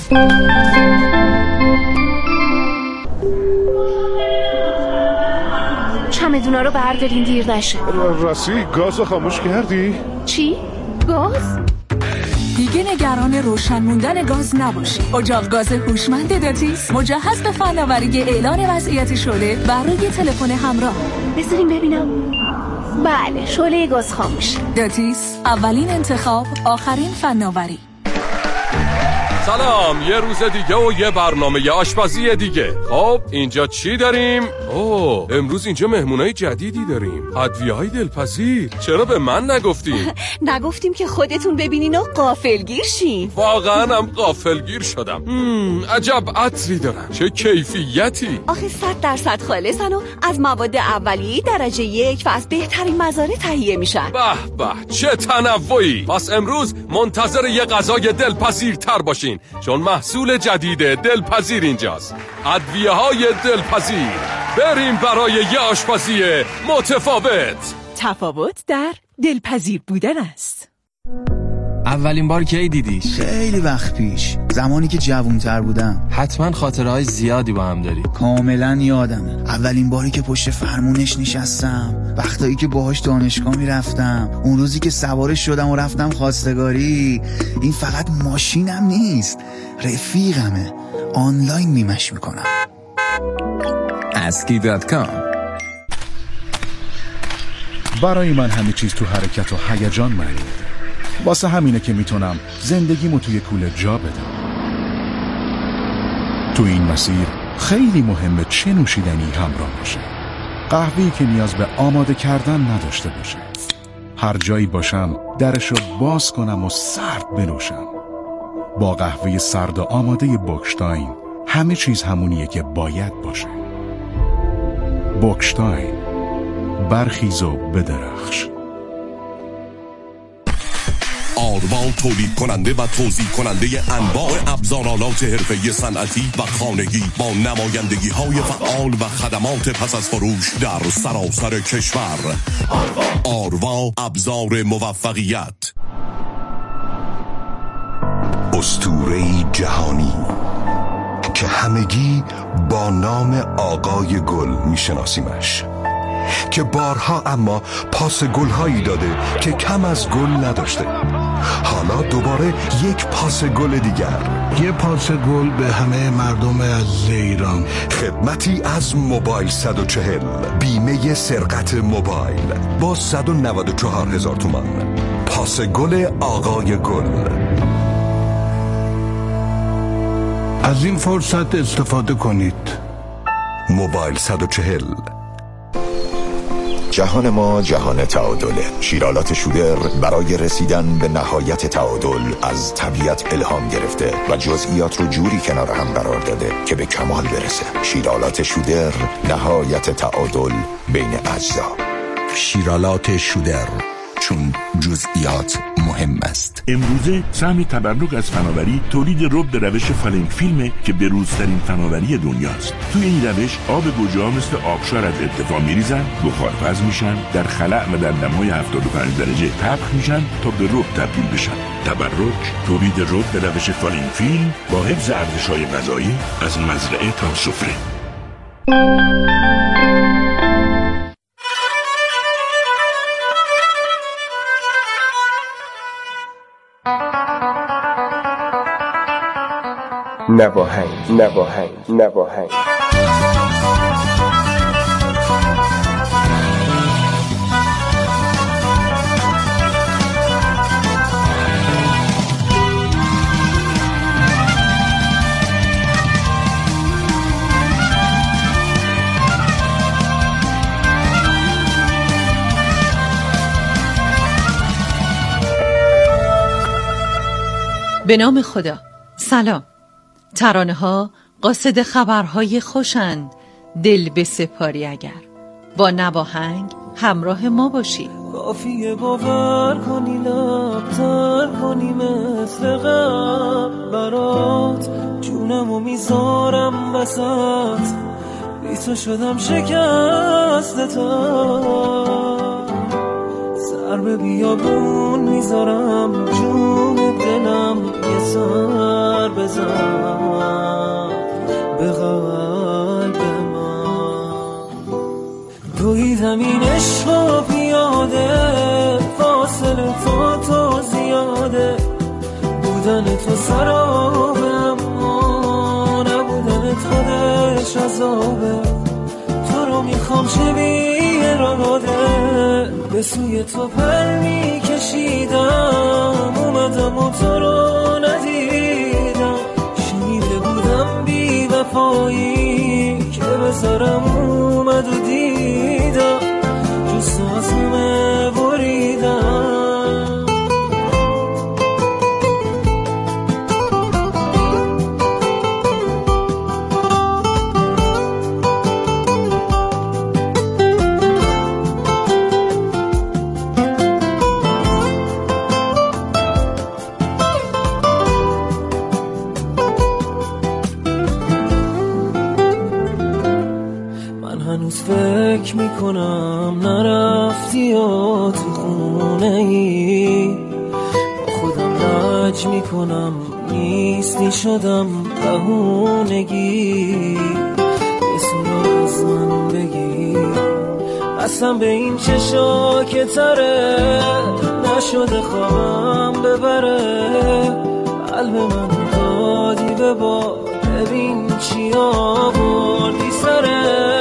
چمدونا رو بردارین دیر نشه. راستی گازو خاموش کردی؟ چی؟ گاز؟ دیگه نگران روشن موندن گاز نباشید. اجاق گاز هوشمند داتیس مجهز به فناوری اعلان وضعیت شعله بر روی تلفن همراه. بذاریم ببینم. بله، شعله گاز خاموش. داتیس، اولین انتخاب، آخرین فناوری. سلام، یه روز دیگه و یه برنامه آشپزی دیگه. خب اینجا چی داریم؟ امروز اینجا مهمونای جدیدی داریم. ادویه‌های دلپذیر. چرا به من نگفتیم؟ نگفتیم که خودتون ببینین و غافلگیر شین. واقعا هم غافلگیر شدم. عجب عطری دارن، چه کیفیتی. آخه 100% خالصن و از مواد اولیه درجه 1 و از بهترین مزارع تهیه میشن. به به، چه تنوعی. پس امروز منتظر یه غذای دلپذیر تر باشین، چون محصول جدید دلپذیر اینجاست. ادویه‌های دلپذیر. بریم برای یه آشپزی متفاوت. تفاوت در دلپذیر بودن است. اولین بار کی دیدیش؟ خیلی وقت پیش، زمانی که جوان‌تر بودم. حتما خاطرهای زیادی با هم داری. کاملا یادمه. اولین باری که پشت فرمونش نشستم، وقتایی که باهاش دانشگاه میرفتم، اون روزی که سوارش شدم و رفتم خواستگاری. این فقط ماشینم نیست، رفیقمه. آنلاین میمش میکنم. aski.com. برای من همه چیز تو حرکت و هیجان معنی. واسه همینه که میتونم زندگیمو توی کوله جا بدم. تو این مسیر خیلی مهمه چه نوشیدنی همراه باشه. قهوه‌ای که نیاز به آماده کردن نداشته باشه. هر جایی باشم درشو باز کنم و سرد بنوشم. با قهوه سرد و آماده بوکشتاین همه چیز همونیه که باید باشه. بوکشتاین، برخیز و بدرخش. آروا تولید کننده و توزیع کننده انواع ابزارالات حرفه‌ای صنعتی و خانگی با نمایندگی های فعال و خدمات پس از فروش در سراسر کشور. آروا، ابزار موفقیت. اسطوره‌ای جهانی که همگی با نام آقای گل میشناسیمش، که بارها اما پاس گل‌هایی داده که کم از گل نداشته. حالا دوباره یک پاس گل دیگر، یه پاس گل به همه مردم عزیز ایران. خدمتی از موبایل 140، بیمه سرقت موبایل با 194,000 تومان. پاس گل آقای گل. از این فرصت استفاده کنید. موبایل 140. جهان ما جهان تعادله. شیرالات شودر برای رسیدن به نهایت تعادل از طبیعت الهام گرفته و جزئیات رو جوری کنار هم قرار داده که به کمال برسه. شیرالات شودر، نهایت تعادل بین اجزا. شیرالات شودر، چون جزئیات مهم است. امروزه سهم تبرک از فناوری تولید رب به روش فالینگ فیلمه که بروزترین فناوری دنیاست. توی این روش آب گوجه‌ها مثل آبشار از ارتفاع میریزن، بخارپز میشن، در خلأ و در دمای 75 درجه طبخ میشن تا به رب تبدیل بشن. تبرک، تولید رب به روش فالینگ فیلم با حفظ ارزش‌های غذایی از مزرعه تا سفره. نواهنگ. به نام خدا. سلام. ترانه ها قاصد خبرهای خوشند. دل به سپاری اگر با نواهنگ همراه ما باشی. کافیه باور کنی، لبتر کنی مثل قبل. برات جونمو میذارم وسط، بی تو شدم شکسته تا سر به بیابون میذارم. جون دلم یه سر به بزن به قلب من. دویدم این عشق پیاده، فاصله تو زیاده، بودن تو سرابه اما نبودن خودش عذابه. تو رو میخوام چه بی اراده، به سوی تو پر میکشیدم، اومدم و تو رو ندیدم. شنیده بودم بی وفایی که بذارم اومد و دیدم، جز تو از همه بریدم. فکر میکنم نرفتی یا تو خونه ای، با خودم لج میکنم نیستی شدم بهونگی. بسون از من بگی اصلا به این چشا که تره، نشده خوابم ببره. قلب من دادی به باد، ببین چی آوردی سره،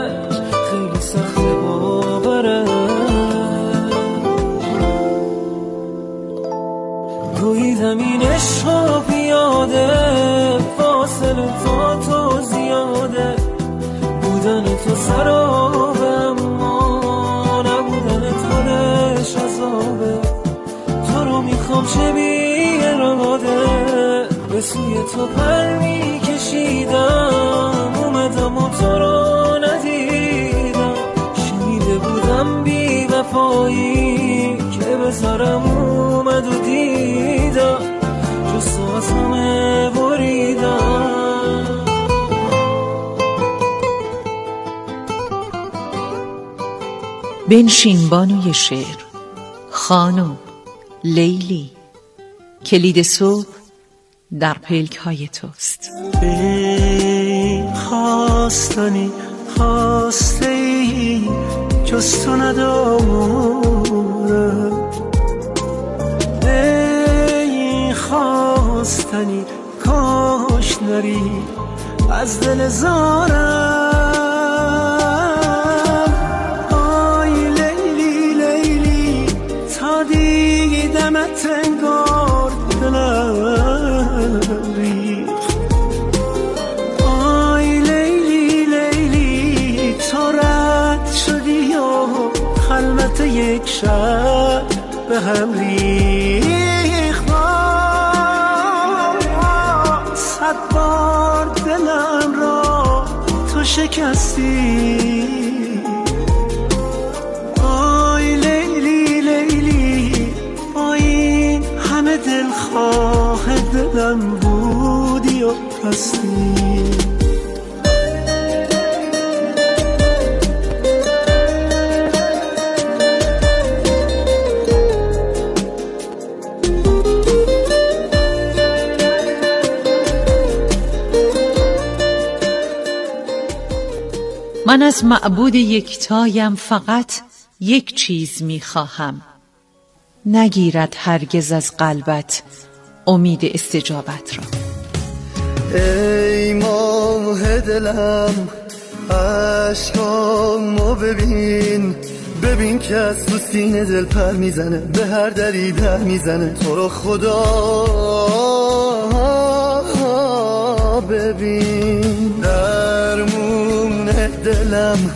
دویدم این عشق پیاده، فاصله تو زیاده، بودن تو سرابه اما نبودن خودش عذابه. تو رو میخوام چه بی اراده، به سوی تو پر میکشیدم، اومدم و تو رو ندیدم. شنیده بودم بی وفایی که بذارم اومد و دیدم، جز تو از همه بریدم. بنشین بانوی شعر، خانم لیلی، کلید صبح در پلک های توست. خواستنی خواسته ای جز تو ندارم، ای خواستنی کاش نری از دل زارم. آی لیلی لیلی تا دیدمت انگار دلم ریخت. آی لیلی لیلی تو رد شدی و خلوت یک شب به هم ریخت. صد بار دلم را تو شکستی. آی لیلی لیلی با این همه دلخواه دلم بودی و رستی. من از معبود یکتایم فقط یک چیز میخواهم، نگیرد هرگز از قلبت امید استجابت را. ای ماه دلم عشقامو ببین، ببین که از تو سینه دل پر میزنه، به هر دری در میزنه. تو رو خدا ببین، درمون دلم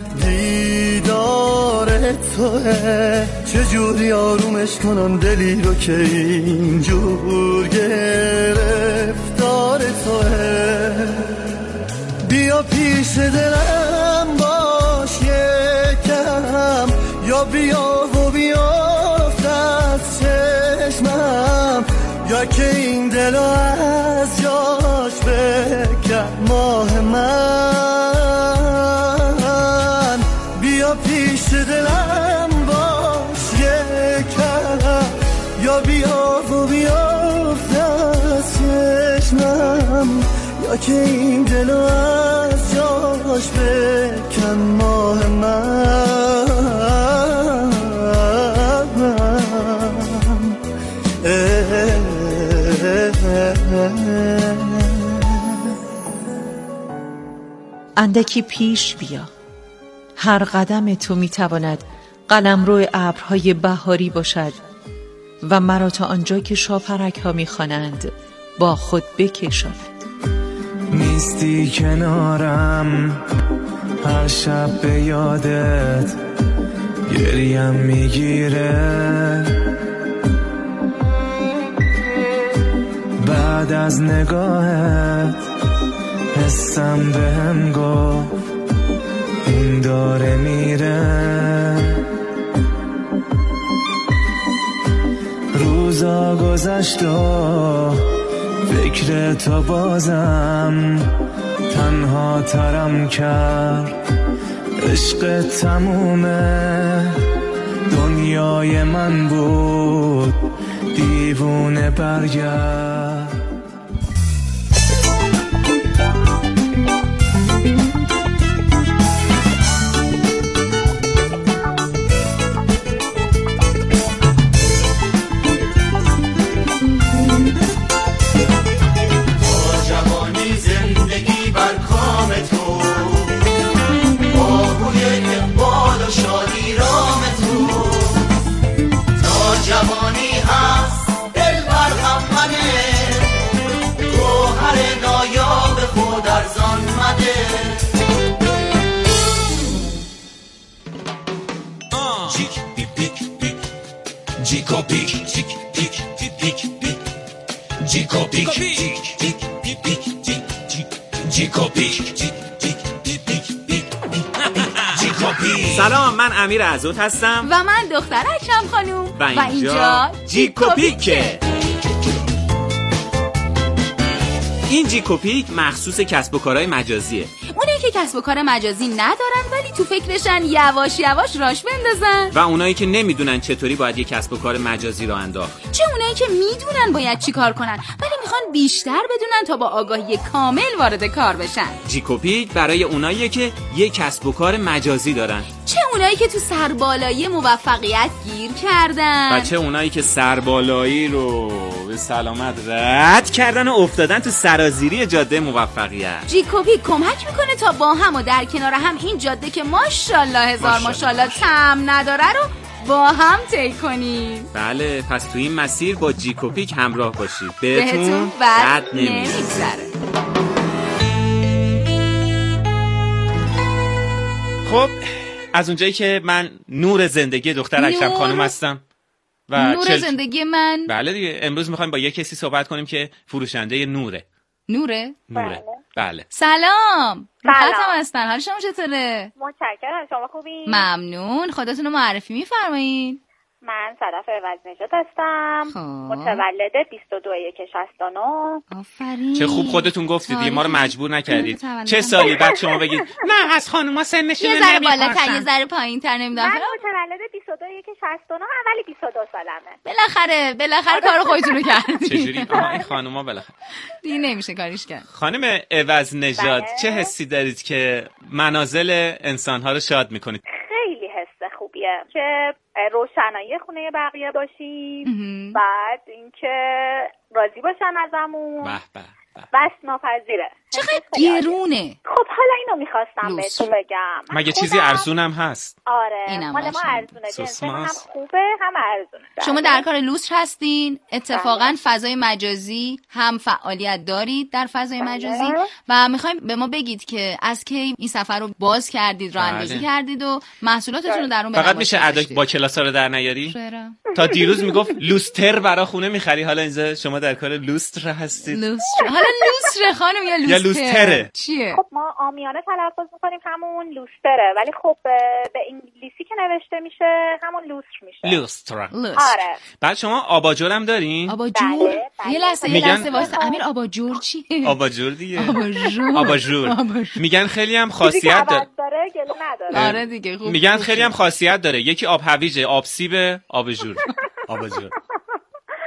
دیدار توه. چجوری آرومش کنم دلی رو که اینجور گرفتار توه. بیا پیش دلم باش یکم، یا بیا و بیافت از چشمم، یا که این دل از جاش بکن ماه من. بیا پیش دلم باش یکم، یا بیا و بیافت از چشمم. باشم یا که این دلو از جاش بکن ماه من. اندکی پیش بیا، هر قدم تو میتواند قلمرو ابرهای بهاری باشد و مرا تا آنجا که شاپرک ها میخوانند با خود بکشاند. نیستی کنارم هر شب به یادت گریم میگیره، بعد از نگاهت حسم بهم گفت این داره میره. روزا گذشت و فکر تو بازم تنها ترم کرد. عشق تمومه دنیای من بود، دیوونه برگرد. سلام، من امیر عزوت هستم و من دختر اکرم خانوم و اینجا جیکوپیکه. این جیکوپیک مخصوص کسب و کارهای مجازیه. اونایی که کسب و کار مجازی ندارن ولی تو فکرشن یواش یواش راش بندازن، و اونایی که نمیدونن چطوری باید یک کسب و کار مجازی رو انداخت. چه اونایی که میدونن باید چی کار کنن ولی میخوان بیشتر بدونن تا با آگاهی کامل وارد کار بشن. جیکوپیک برای اوناییه که یک کسب و کار مجازی دارن، چه اونایی که تو سربالایی موفقیت گیر کردن و چه اونایی که سربالایی رو به سلامت رد کردن و افتادن تو سرازیری جاده موفقیت. جیکوپیک کمک میکنه تا با هم و در کنار هم این جاده که ماشاءالله هزار ماشاءالله تم نداره رو با هم طی کنیم. بله، پس تو این مسیر با جیکوپیک همراه باشید، بهتون بد نمیگذره. خب از اونجایی که من نور زندگی دختر اکرم خانم هستم و نور زندگی من. بله دیگه، امروز میخوایم با یه کسی صحبت کنیم که فروشنده نوره. نوره؟ بله. سلام. خطم هستن، حال شما چطوره؟ متشکرم، شما خوبین؟ ممنون. خودتون رو معرفی میفرمایین؟ من صدف عوض‌نژاد هستم. متولد 22/1/69. آفرین. چه خوب خودتون گفتید دیگه، ما رو مجبور نکردید. چه سالی بعد شما بگید نه از خانوما سنشون نمیخواستم. یه ذره بالاتر، یه ذره پایین‌تر نمیدونم. من متولد 22/1/69 اولی 22 بالاخره سالمه. کار خودتون رو کردید. چجوری؟ این خانوما بالاخره دیگه نمیشه کاریش کرد. خانم عوض‌نژاد، چه حسی دارید که منازل انسان‌ها رو شاد می‌کنید؟ خیلی حس خوبیه که روشنایی خونه بقیه باشیم، بعد اینکه راضی باشن ازمون. بس ناپذیره. چقدر گرونه. خب حالا اینو میخواستم بهتون بگم. مگه چیزی ارزونم هست؟ آره، مال ما ارزونه، جنسه هم خوبه هم ارزونه. شما در کار لوستر هستین، اتفاقا فضای مجازی هم فعالیت دارید در فضای مجازی و میخوایم به ما بگید که از کی این سفر رو باز کردید، راه اندازی کردید و محصولاتتون رو در اون فقط میشه ادا با کلاسا رو در نیاری؟ تا دیروز میگفت لوستر برا خونه میخری، حالا اینجا شما در کار لوستر هستید. لوستر. حالا لوستر خانم یا لوستره چیه؟ خب ما عامیانه تلفظ میکنیم همون لوستره، ولی خب به انگلیسی که نوشته میشه همون لوستر میشه. لوستر. آره. بعد شما آباجور هم دارین؟ آباجور؟ یه لحظه واسه امیر، آباجور چیه؟ آباجور دیگه. آباجور. میگن خیلی هم خاصیت داره، گلو نداره. آره دیگه خوب. میگن خیلی هم خاصیت داره، یکی آب هویجه، آب سیب، آبجور. آباجور.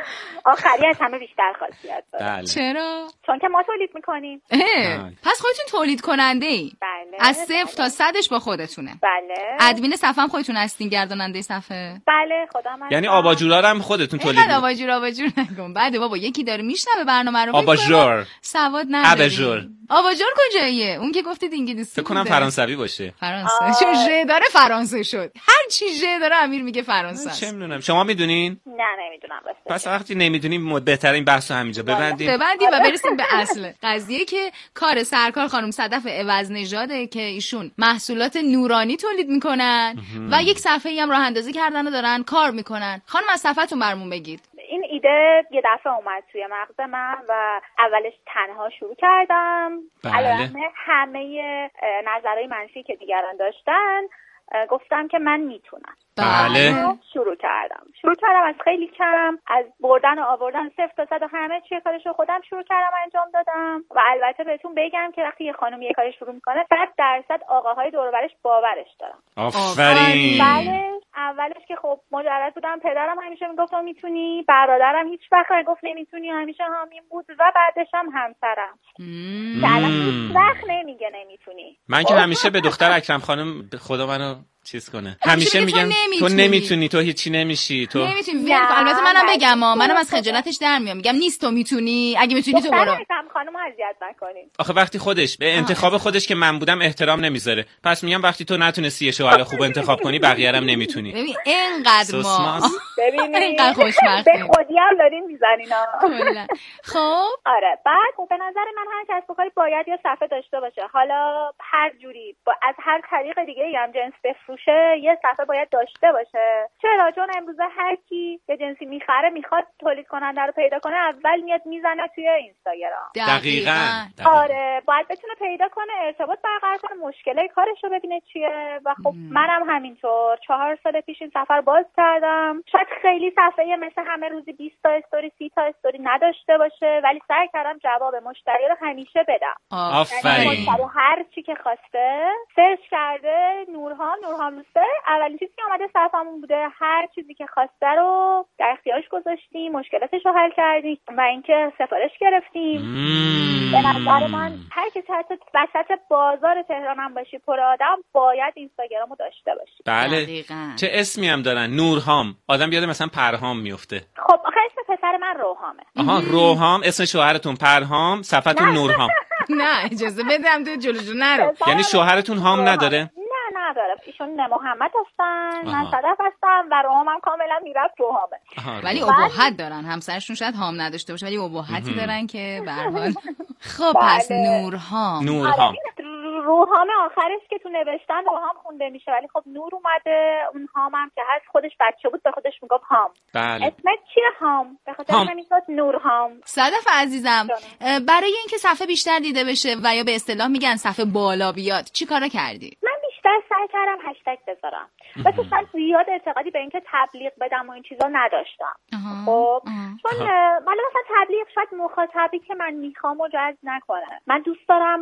آخری از همه بیشتر خاصیت داره. بله. چرا؟ چون که ما تولید میکنیم. پس خودتون تولید کننده ای؟ بله. از 0 تا 100ش با خودتونه؟ بله. ادمین صفحه هم خودتون هستین، گرداننده صفحه؟ بله خودم هستم. یعنی آباجورا هم خودتون تولید میکنین؟ آباجور نکن. بعد بابا یکی داره میشنوه برنامه رو. آباجور. سواد نداری. آباجور. آباجور کجاییه؟ اون که گفتید انگلیسی. فکر کنم فرانسوی باشه. فرانسه. چون ژ داره فرانسه شد. هر چی ژ داره امیر میگه فرانسه است. چه میدونم. شما میدونین؟ نه نمیدونم راستش. پس وقتی نمیدونیم بهتره این بحثو همینجا ببندیم و برسیم به اصل قضیه که کار سرکار خانم صدف عوض‌نژاده که ایشون محصولات نورانی تولید میکنن و یک صفحه‌ای هم راه اندازی کردن و دارن کار میکنن. خانم از صفحتون برامون بگید. این ایده یه دفعه اومد توی مغز من و اولش تنها شروع کردم. بله. همه نظرهای منفی که دیگران داشتن گفتم که من میتونم. بله. شروع کردم از خیلی کم، از بردن و آوردن 0 تا 100 و همه چی کارشو خودم شروع کردم انجام دادم. و البته بهتون بگم که وقتی یه خانم یه کاری شروع میکنه 100% آقاهای دور و برش باورش دارن. آفرین. بله. اولش که خب مجرد بودم، پدرم همیشه میگفت تو میتونی، برادرم هیچ وقت نگفت نمیتونی، همیشه همین بود و بعدش هم همسرم که الان هیچ وقت نمیگه نمیتونی. من که همیشه به دختر اکرم خانم خدا منو چیز کنه، همیشه میگم تو نمیتونی، تو هیچی نمیشی، تو نمیتونی. البته منم بگم منم از خجالتش در میام، میگم نیست تو میتونی، اگه میتونی تو برو. خانم اذیت نکنین. آخه وقتی خودش به انتخاب خودش که من بودم احترام نمیذاره، پس میگم وقتی تو نتونستی یه شوهر خوب انتخاب کنی بقیه هم نمیتونی. ببین اینقدر ما ببینید اینقدر خوشبختی به خودی هم دارین میزنینا. خب آره بعد خب به نظر من هر کسب و کاری باید یه صفحه داشته باشه، حالا هر جوری از هر طریق دیگه هم جنس بفروشه یه صفحه باید داشته باشه. چرا؟ چون امروزه هر کی یه جنسی میخره میخواد تولید کننده رو پیدا کنه، اول میاد میزنه توی اینستاگرام. دقیقاً. آره باید بتونه پیدا کنه، ارتباط برقرار کنه، مشکلای کارش رو ببینه چیه. و خب منم همینطور 4 سال پیش این صفحه رو باز کردم. شاید خیلی صفحه مثل همه روزی 20 تا استوری 30 تا استوری نداشته باشه، ولی سعی کردم جواب مشتری رو همیشه بدم. آفرین. مشتری هر چی که خواسته سرچ کرده نورهام روسته، اولین چیزی که اومده صفحمون بوده، هر چیزی که خواسته رو در اختیارش گذاشتیم، مشکلاتش رو حل کردیم و اینکه سفارش گرفتیم. به نظر من هر کی حتی وسط بازار تهران هم باشی پر آدم باید اینستاگرامو داشته باشی. بله. چه اسمی هم دارن؟ نورهام. آدم بیاد مثلا پرهام میفته. خب آخه اسم پسر من روحامه. آها روحام. اسم شوهرتون پرهام، صفحتون نورهام. نه اجازه بدم تو جلو نرو. یعنی شوهرتون هام نداره؟ نداره. ایشون محمد هستن، من صدف هستم و روحام هم کاملا میرفت روحامه. ولی ابهت دارن، همسرشون شاید هام نداشته باشه ولی ابهتی دارن که به هر حال. خب پس نورهام. روحام آخرش که تو نوشتن روحام خونده میشه ولی خب نور اومده، اون هام هم که هست خودش بچه بود به خودش میگفت هام. بله. اسمت چیه هام؟ به خاطر همین شد نورهام. صدف عزیزم برای اینکه صفحه بیشتر دیده بشه و یا به اصطلاح میگن صفحه بالا بیاد چی کارا کردی؟ من بیشتر سعی کردم هشتگ بذارم. واسه من زیاد اعتقادی به اینکه تبلیغ بدم و این چیزا نداشتم. خب چون من مثلا تبلیغ شاید مخاطبی که من میخوام رو جذب نکنه. من دوست دارم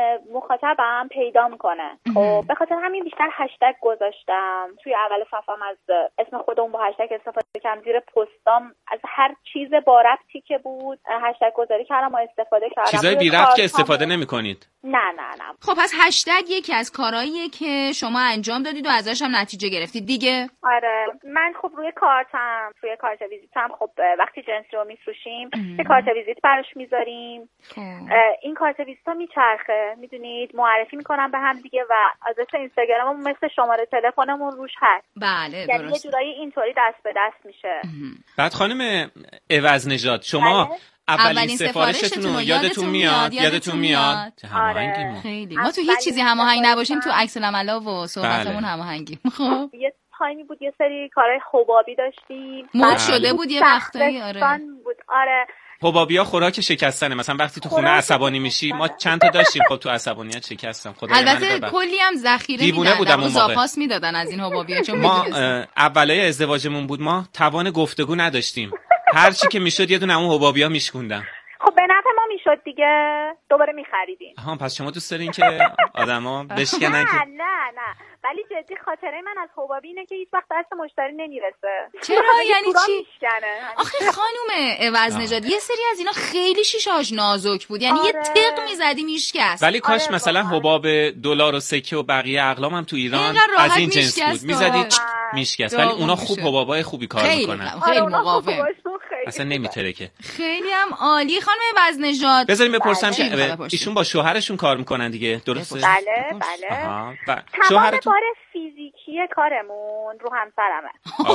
مخاطبم پیدا کنه. خب به خاطر همین بیشتر هشتگ گذاشتم. توی اول صفحه‌ام از اسم خودم با هشتگ استفاده کردم، زیر پستام از هر چیز با ربطی که بود هشتگ گذاری کردم و استفاده کردم. چیزای بی ربط که استفاده نمی‌کنید؟ نه. خب پس هشتگ یکی از کارهاییه که شما انجام دادید و ازش هم نتیجه گرفتید دیگه؟ آره من خب روی کارت ویزیتم خب وقتی جنسی رو میفروشیم یه کارت ویزیت براش میذاریم. این کارت ویزیتا میچرخه، میدونید معرفی میکنم به هم دیگه و آدرس اینستاگراممون مثل شماره تلفنمون روش هست. بله یعنی یه جورایی اینطوری دست به دست میشه. بعد خانم عوض‌نژاد شما اولین سفارشتون رو یادتون میاد؟ آره. خیلی. ما تو هیچ چیزی هماهنگ نباشیم تو عکس العملا و صحبتمون هماهنگیم. خب یه تایمی بود یه سری کارهای حبابی داشتیم. مد شده بود یه وقتایی. آره. حبابی‌ها خوراک شکستنه. مثلا وقتی تو خونه عصبانی میشی، ما چند تا داشتیم خب تو عصبانیت شکستم. خدا البته کلی هم ذخیره میدادن و زاپاس میدادن از این حبابی‌ها چون ما اولای ازدواجمون بود، ما توان گفتگو نداشتیم. هر چی که میشد یه دونه اون حبابی‌ها میشکوندم. خب به نفع ما میشد دیگه دوباره میخریدیم. پس شما دوست دارین که آدما بشکنن که نه ولی جدی خاطره من از حبابی اینه که هیچ وقت دست مشتری نمیرسه. چرا یعنی چی؟ آخه خانم عوض نژاد یه سری از اینا خیلی شیشه‌هاش نازک بود، یعنی یه تق میزدی میشکست. ولی کاش مثلا حباب دلار و سکه و بقیه اقلام هم تو ایران از این جنس بود، میزدی میشکست. ولی اونا خوب حبابای خوبی کار میکنن، خیلی مقاوم، اصلا نمیترکه. خیلی هم عالی. خانم عوض نژاد بذاریم بپرسم که ایشون با شوهرشون کار میکنن دیگه، درسته؟ بله. شوهرتون فیزیکی کارمون رو همسرمه.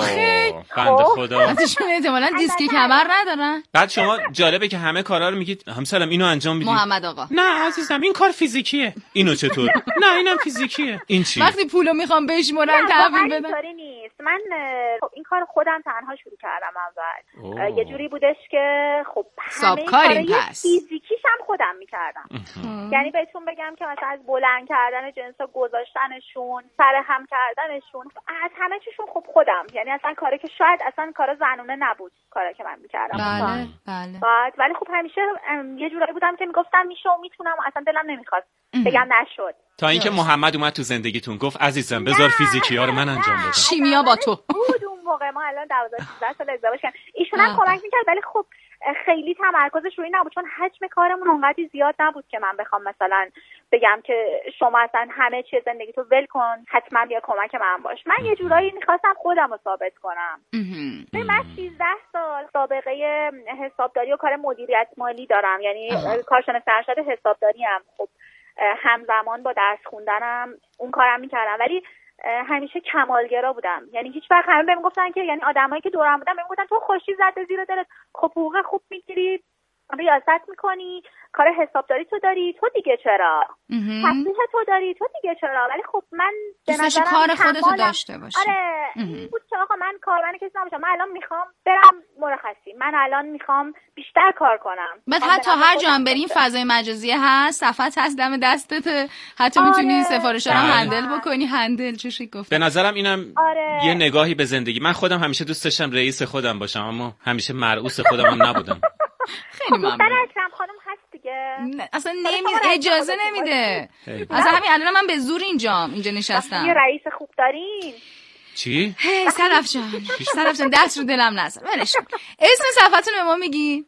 بنده خدا. ازشون احتمالاً دیسک کمر ندارن. بعد شما جالبه که همه کارا رو میگید همسرم اینو انجام میدی. محمد آقا نه عزیزم این کار فیزیکیه. اینو چطور؟ نه اینم فیزیکیه. این چی؟ وقتی پولو میخوام بشمرن تحویل بدن. اینطوری نیست. من این کار خودم تنها شروع کردم اول. یه جوری بودش که خب همه کارای فیزیکیش هم خودم میکردم. یعنی بهتون بگم که مثلا از بلند کردن جنسا گذاشتنشون، سر هم کردنشون، از همه چیشون خب خودم، یعنی اصلا کاری که شاید اصلا کار زنونه نبود کاری که من میکردم. بله. ولی خب همیشه یه جورایی بودم که میگفتم میشه و میتونم، اصلا دلم نمیخواست بگم نشد. تا اینکه محمد اومد تو زندگیتون گفت عزیزم بذار فیزیکی ها رو من انجام بدم. شیمیا با تو بود اون موقع. ما الان 12-13 سال ازدواج کردیم. ایشون هم کمک میکرد ولی خب خیلی تمرکزش روی نبود، چون حجم کارمون اونقدر زیاد نبود که من بخوام مثلا بگم که شما اصلا همه چیز زندگیتو ول کن حتما بیا کمک من باش. من یه جورایی میخواستم خودم رو ثابت کنم. من 13 سال سابقه حسابداری و کار مدیریت مالی دارم، یعنی کارشناس ارشد حسابداری ام. خب همزمان با درس خوندنم اون کارم میکردم، ولی همیشه کمالگرا بودم. یعنی هیچ وقت همه بهم گفتن که، یعنی آدمایی که دورم بودن بهم گفتن تو خوشی زده زیر دلت، خب حقوق خوب میگیری، ریاست میکنی، کار حسابداری تو داری، تو دیگه چرا؟ تصحیح تو داری، تو دیگه چرا؟ ولی خب من به نظرم کار خودتو داشته باشی. آره این بود که آقا من کارمند کسی نباشم. من الان میخوام برم مرخصی، من الان میخوام بیشتر کار کنم. بعد حتی هر جا هم بریم فضای مجازی هست، صفحت هست دم دستت، حتی میتونی سفارش‌ها رو هندل بکنی. هندل چه شیک گفت. به نظرم اینم یه نگاهی به زندگی. من خودم همیشه دوست داشتم رئیس خودم باشم، اما همیشه مرئوس خودم هم نبودم. خیلی ممنون. اکرم خانم هست دیگه. اصلا اجازه نمیده. اصلا همین الان من به زور اینجا نشستم. یه رئیس خوب دارین؟ چی؟ سلف جان دست رو دلم نزن. ولش کن. اسم صفحتون به ما میگی؟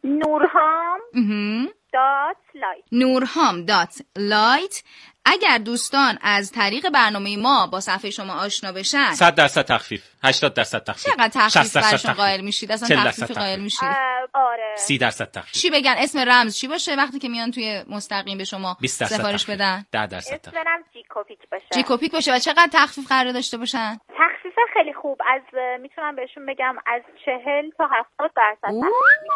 nurham.light. اگر دوستان از طریق برنامه ما با صفحه شما آشنا بشن 100% تخفیف، 80% تخفیف. چقدر تخفیف برشون قائل میشید؟ اصلا تخفیف قائل میشید؟ آره 30% تخفیف. چی بگن؟ اسم رمز چی باشه وقتی که میان توی مستقیم به شما سفارش بدن؟ 10% تخفیف. اسمم جیکوپیک باشه. جیکوپیک باشه. و چقدر تخفیف قرار داشته باشن؟ تخفیف خیلی خوب، از میتونم بهشون بگم از 40 تا 70% تخفیف میگیرن.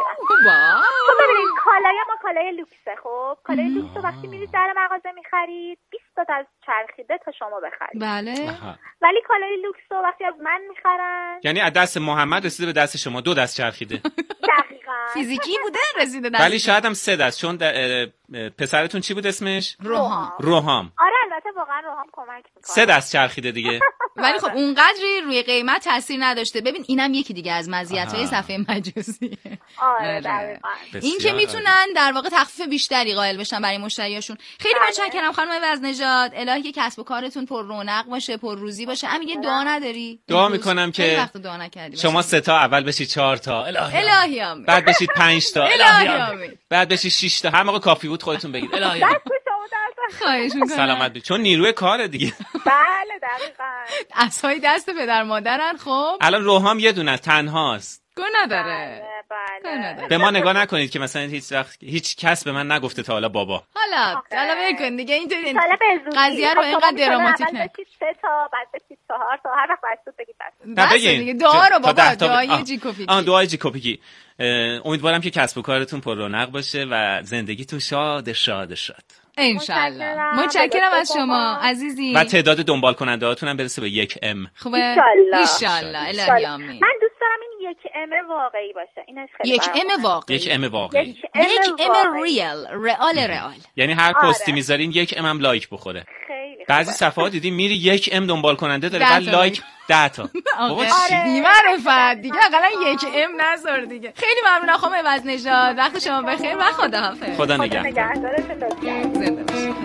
خب ببینید کالای ما کالای لوکسه. خب کالای لوکس وقتی میرید در مغازه میخرید 20 تا از چرخیده تا شما بخرید. بله. ولی کالای لوکس رو وقتی از من میخرن، یعنی از دست محمد رسیده به دست شما 2 دست چرخیده. دقیقاً. فیزیکی بوده رسیده دست. ولی شاید هم 3 دست، چون پسرتون چی بود اسمش؟ روحام. آره البته واقعا روحام کمک میکنه. 3 دست چرخیده دیگه. ولی خب اونقدری روی قیمت تاثیر نداشته. ببین اینم یکی دیگه از مزیت‌های صفحه مجازی. آره دقیقاً. این که میتونن در واقع تخفیف بیشتری قائل بشن برای مشتریاشون. خیلی متشکرم خانم عوض نژاد. الهی که کسب و کارتون پر رونق باشه، پر روزی باشه. همین یه دعا نداری؟ دعا میکنم که شما 3 تا اول بشید 4 تا. الهی آمین. بعد بشید 5 تا. الهی آمین. بعد بشید 6 تا. هر موقع کافی بود خودتون بگید الهی آمین. خواهش میکنم. سلامت بید. چون نیروی کاره دیگه. بله دقیقاً. عصای دست پدر مادرن. خب الان روحام یه دونه تنهاست. گوه نداره. بله. به ما نگاه نکنید که مثلا هیچ کس به من نگفته تا حالا بابا. حالا بکن دیگه اینطوری قضیه رو اینقدر دراماتیک نکن. 3 تا بعد 4 تا هر وقت باشید بگید بس دیگه. دعا رو بابا، دعای جیکوپیکی. دعای جیکوپیکی. امیدوارم که کسب و کارتون پر رونق باشه و زندگیتون شاد. انشالله. متشکرم از شما عزیزی. و تعداد دنبال کننده هاتون هم برسه به 1M. خوبه؟ انشالله. الهی آمین. من دوست دارم این 1M واقعی باشه. اینش خیلی 1M واقعی. 1M واقعی. 1M ریال. یعنی هر پستی میذارین 1M هم لایک بخوره. خیلی بعضی صفحات دیدی میری 1 ام دنبال کننده داره بعد لایک 10 تا. بابا بی‌معرفت دیگه اقلا 1 ام نذار دیگه. خیلی ممنونم خانم عوض نژاد، وقت شما بخیر و خداحافظ. خدا نگهدارت. زنده باشید.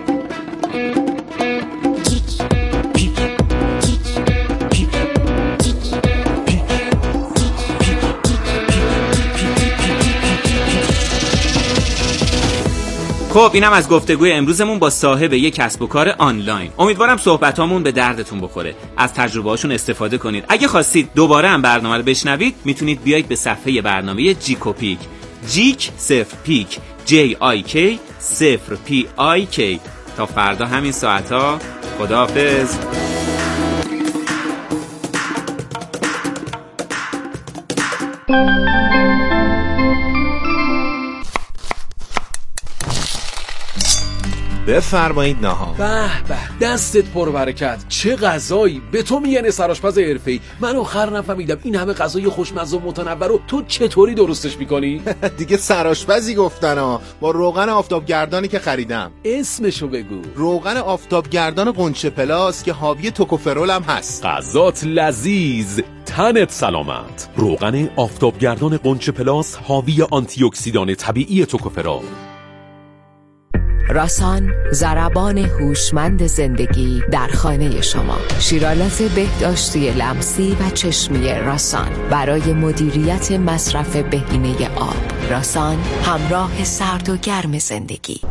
خب اینم از گفتگوی امروزمون با صاحب یک کسب و کار آنلاین. امیدوارم صحبتامون به دردتون بخوره. از تجربه‌هاشون استفاده کنید. اگه خواستید دوباره هم برنامه رو بشنوید میتونید بیایید به صفحه برنامه جیکوپیک. جیک 0 پیک JIK 0 PIK. تا فردا همین ساعت‌ها. خداحافظ. بفرمایید ناهار. به به دستت پربرکت. چه غذایی. به تو میگن سرآشپز حرفه‌ای. من آخر نفهمیدم این همه غذای خوشمزه و متنوع رو تو چطوری درستش میکنی؟ دیگه سرآشپزی گفتن ها. با روغن آفتابگردانی که خریدم. اسمشو بگو. روغن آفتابگردان قنچه پلاس که حاوی توکوفرول هم هست. غذات لذیذ، تنت سلامت. روغن آفتابگردان قنچه پلاس حاوی آنتی اکسیدان طبیعی توکوفرول. راسان، ضربان هوشمند زندگی در خانه شما. شیرالات بهداشتی لمسی و چشمی راسان برای مدیریت مصرف بهینه آب. راسان، همراه سرد و گرم زندگی.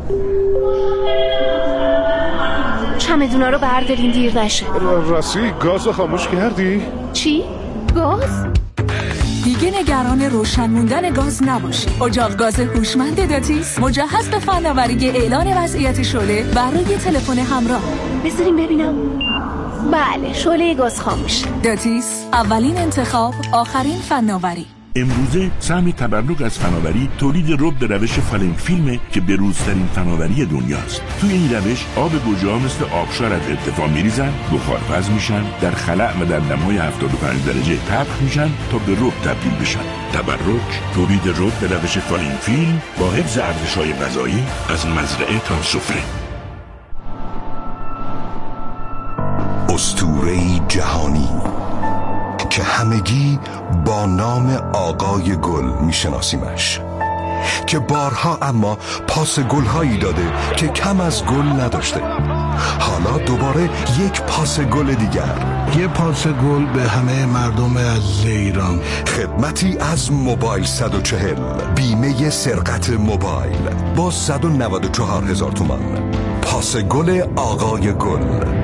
چمدونا رو بردارین دیر نشه. راستی گازو خاموش کردی؟ چی؟ گاز؟ دیگه نگران روشن موندن گاز نباشید. اجاق گاز هوشمند داتیس مجهز به فناوری اعلان وضعیت شعله بر روی تلفن همراه. بذاریم ببینم. بله، شعله گاز خاموش. داتیس، اولین انتخاب، آخرین فناوری. امروزه سهم تبرک از فناوری تولید رب روش فلنگ فیلمه که بروزترین فناوری دنیاست. توی این روش آب گوجه‌ها مثل آبشار از ارتفاع میریزن، بخارپز میشن، در خلأ و در دمای 75 درجه تبخ میشن تا به رب تبدیل بشن. تبرک تولید رب به روش فلنگ فیلم با حفظ ارزش‌های غذایی از مزرعه تا سفره. اسطوره‌ای جهانی که همگی با نام آقای گل میشناسیمش، که بارها اما پاس گل‌هایی داده که کم از گل نداشته. حالا دوباره یک پاس گل دیگر، یه پاس گل به همه مردم عزیز ایران. خدمتی از موبایل 140، بیمه سرقت موبایل با 194,000 تومان. پاس گل آقای گل.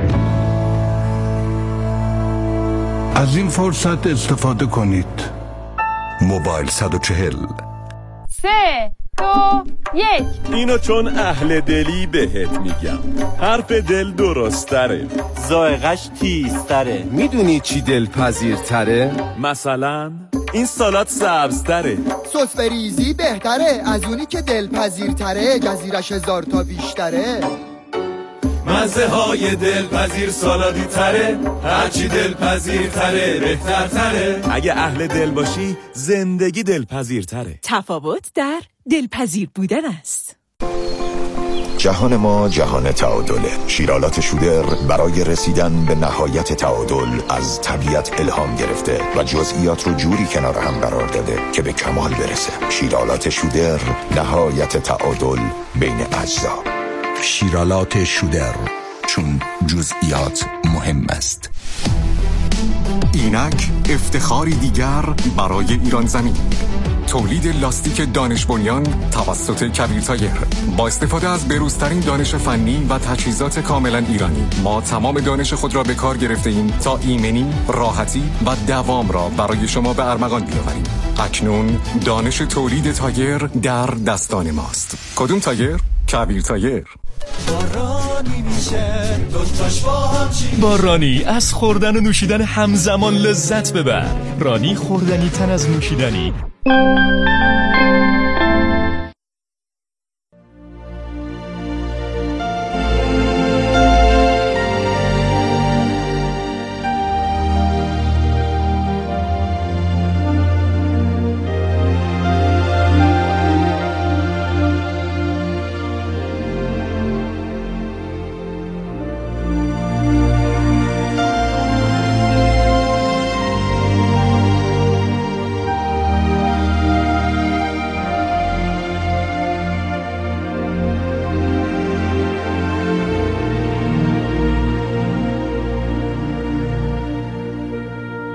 از این فرصت استفاده کنید. موبایل 140. 3 2 1. اینو چون اهل دلی بهت میگم، حرف دل درستره، ذائقه‌اش تیزتره. میدونی چی دلپذیرتره؟ مثلا این سالاد سبزتره، سس بریزی بهتره از اونی که دلپذیرتره، جزیرش 1000 تا بیشتره. مزه های دلپذیر سالادی تره، هرچی دلپذیر تره بهتر تره. اگه اهل دل باشی زندگی دلپذیر تره. تفاوت در دلپذیر بودن است. جهان ما جهان تعادله. شیرالات شودر برای رسیدن به نهایت تعادل از طبیعت الهام گرفته و جزئیات رو جوری کنار هم قرار داده که به کمال برسه. شیرالات شودر، نهایت تعادل بین اجزا. شیرالات شودر، چون جزئیات مهم است. اینک افتخاری دیگر برای ایران زمین. تولید لاستیک دانش بنیان توسط کبیر تایر با استفاده از بروزترین دانش فنی و تجهیزات کاملا ایرانی. ما تمام دانش خود را به کار گرفته ایم تا ایمنی، راحتی و دوام را برای شما به ارمغان بیاوریم. اکنون دانش تولید تایر در دستان ماست. کدوم تایر؟ کبیر تایر. بارانی میشه دوتاش با هم چی؟ با رانی از خوردن و نوشیدن همزمان لذت ببر. رانی خوردنی تن از نوشیدنی.